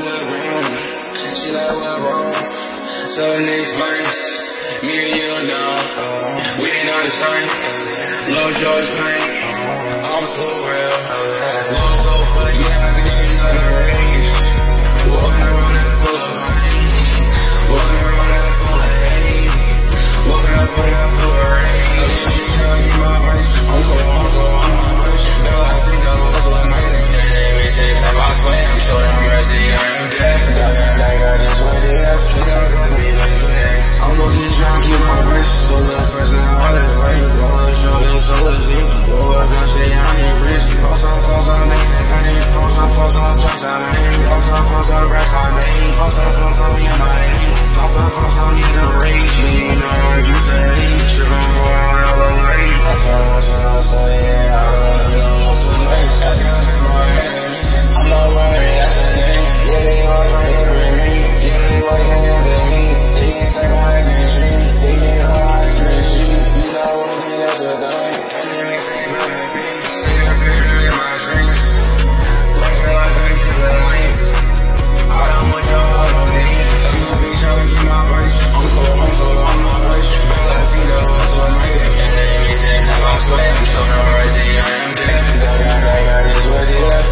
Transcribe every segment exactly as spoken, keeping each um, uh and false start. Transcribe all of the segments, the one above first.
the ground. She like what wrong. So next month, me and you know, we ain't on the same. Low George pain, I'm so real. Low so funny, yeah, I can see on the range. Walking around that full of pain. Walking around that full of hate. Walking up on that full of rain. She trying to get my race. I'm so, I'm so, I'm my race. Now I think I'm also a man. And we say, if I slam, show them mercy, I am dead. Like I just went it up. She don't go me like you next. I'm looking trying to keep my race. So little person, all is right. Going show them so is it. Yo, I gon' say I ain't rich. False on false on next and I ain't false on false on drugs on name. False on false on rats on name. False on false on me and my name. False on false on me the rage. You know I used to hate. Shit on for all hella rage. False on false on so yeah, I don't know what's the next. That's got in my head. I'm not worried, that's the name. Yeah, they all trying to hit me. Yeah, they watching me under me. They can't say my energy. They can't hold my energy. You know what I mean, that's the thing. And then they say my happy. See the picture in my dreams. Flexing like I'm to the lanes. I don't want your heart on me. I'm gonna be trying to keep my race. I'm so, I'm so, I'm my race. Bell like Vito, I'm so amazing. And then they say, if I swear, I'm so no mercy, I am dead. I got, I got this what they left.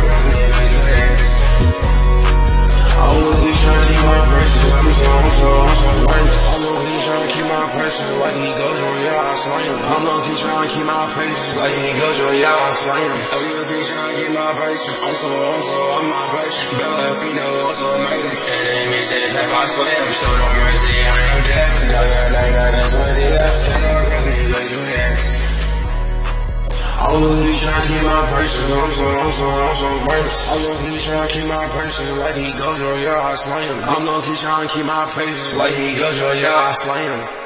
I'm really trying to keep my pressure. I'm so, I'm so, I'm so nice. I'm really trying to keep my pressure. Like he goes, oh yeah, I slam. I'm low-key trying to keep my paces. Like he goes, oh yeah, I slam. Oh, you be trying to keep my paces. I'm so, I'm so, I'm my patient. Bell like Vito, I'm so amazing. And then me say, if I slam, show no mercy, I am dead. I got, I got, that's what they left. And I got me, cause you next. I'm really trying to keep my pressure. I'm so, I'm so, I'm so nice. I'm low-key trying to keep my pressure. Like he goes, oh yeah, I slam. I'm low-key trying to keep my paces. Like he goes, oh yeah, I slam.